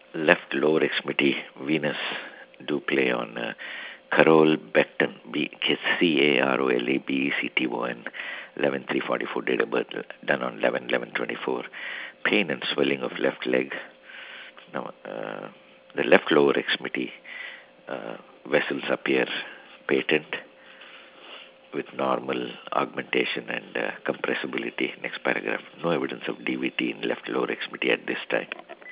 left lower extremity venous do play on Carole Becton, Carole Becton, 11/3/44 date of birth, done on 11/11/24. Pain and swelling of left leg. Now, the left lower extremity vessels appear patent with normal augmentation and compressibility. Next paragraph. No evidence of DVT in left lower extremity at this time.